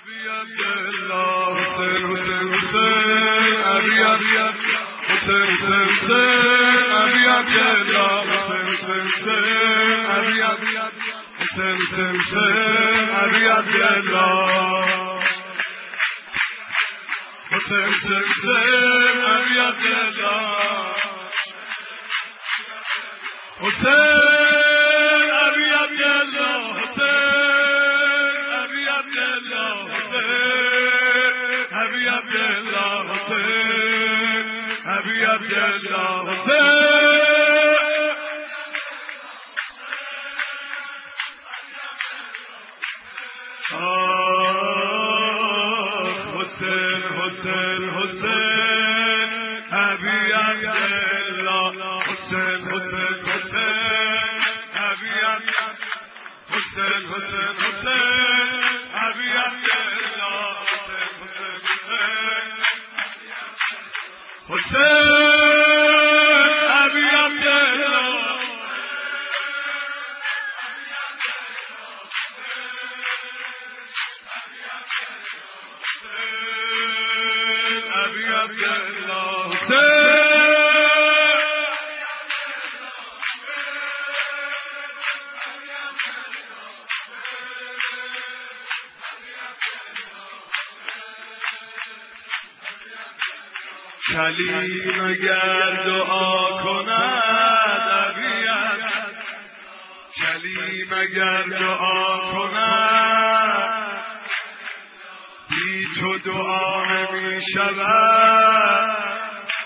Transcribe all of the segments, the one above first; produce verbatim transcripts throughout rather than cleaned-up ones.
کلیم اگر دعا کند ابیت، کلیم اگر دعا کند بی تو دعا نمی شود.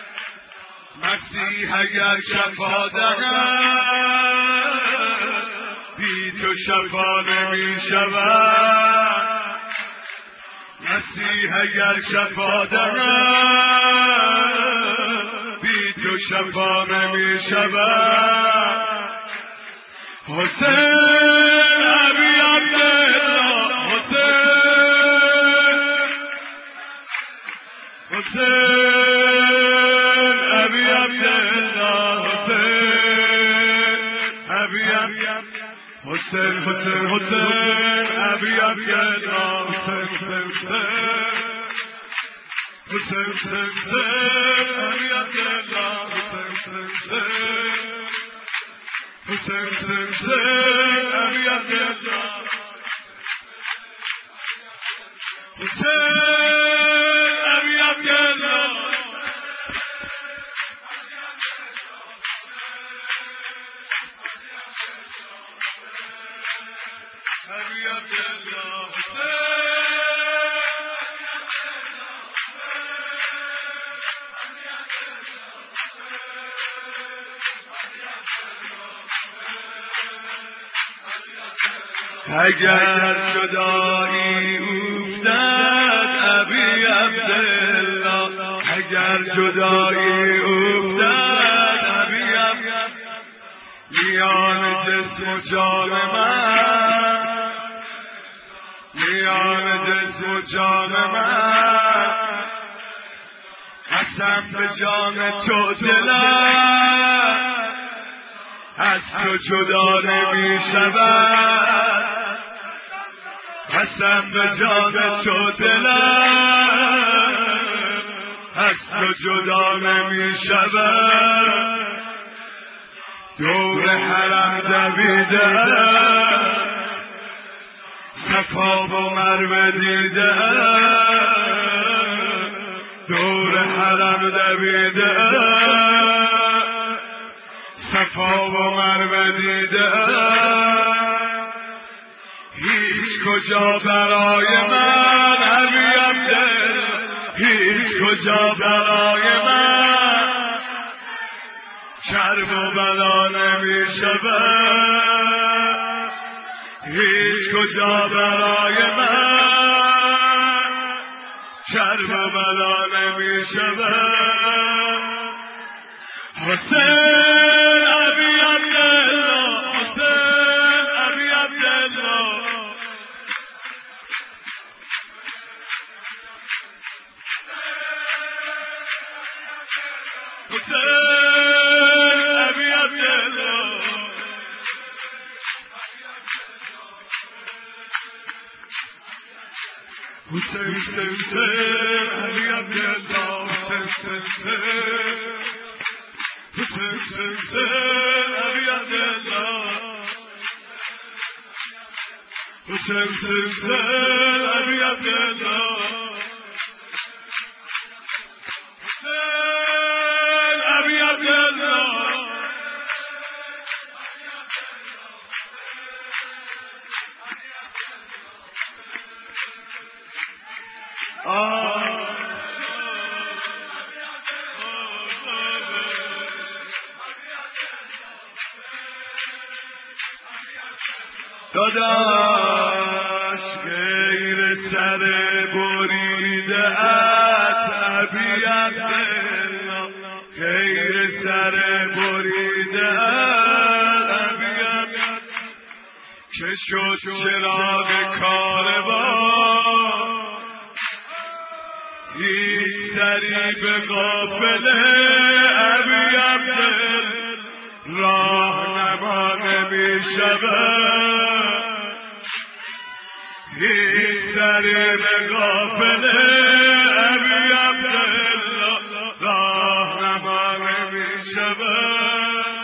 مسیح اگر شفا دهد بی تو شفا نمی شود. مسیح اگر شفا دهد بی تو شفا نمی شود. حسین ابی عبدالله، حسین حسین ابی عبدالله، حسین ابی عبدالله، حسین حسین حسین ابی عبدالله، حسین حسین حسین حسین حسین ابی عبدالله، حسین حسین حسین حسین حسین ابی عبدالله، حسین ابی عبدالله، ابی عبدالله، اگر جدایی افتد ابی عبدالله، اگر جدایی افتد ابی عبدالله، میان جسم و جان من، میان جسم و جان من، قسم به جان تو دلم از تو جدا نمی شود. قسم به جان تو دلم از تو جدا نمی شود. دور حرم دویده صفا و مروه دیده، دور حرم دویده صفا و مروه دیده. هیچ کجا برای من ابی عبدالله، هیچ کجا برای من کرب و بلا نمی شود. هیچ کجا برای من کرب و بلا نمی شود. حسین ابی عبدالله، حسین ابی عبدالله، حسین ابی عبدالله، حسین حسین حسین علی عبدالله حسین حسین حسین حسین حسین حسین علی عبدالله حسین حسین حسین علی عبدالله حسین علی عبدالله داداش غیر سر بریده ات ابی عبدالله غیر سر بریده ات ابی عبدالله که شد چراغ کاروان هیچ سری به قافله ابی عبدالله راه نما نمی شود هیچ سری به قافله ابی عبدالله راه نما نمی شود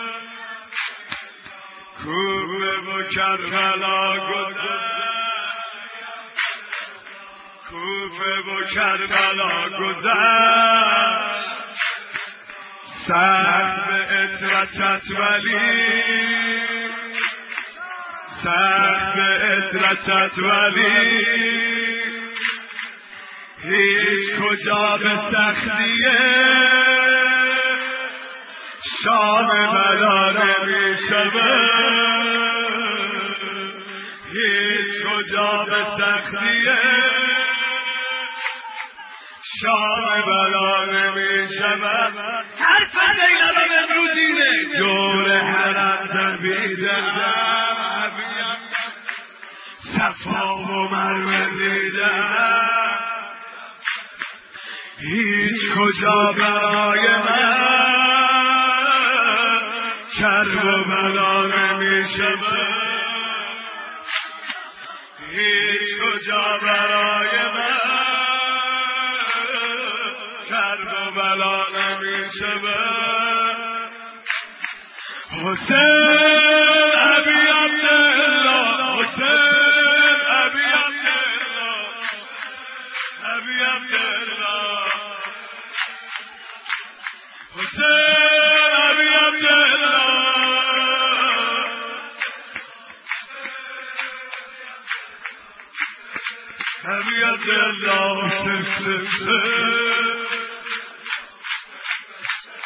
کوفه و کربلا گذشت کوفه و کربلا گذشت سر به اطرتت ولی سر به اطرتت ولی هیچ کجا به سختیه شام بلا نمی شود هیچ کجا به سختیه شام بلا نمی شود هر پنده این الان امروزینه دور حرم دویده صفا و مروه دیدم هیچ کجا برای من کرب و بلا نمی شود هیچ کجا برای من کرب و بلا نمی شود حسین ابی عبدالله حسین ابی عبدالله ابی عبدالله حسین ابی عبدالله ابی عبدالله حسین حسین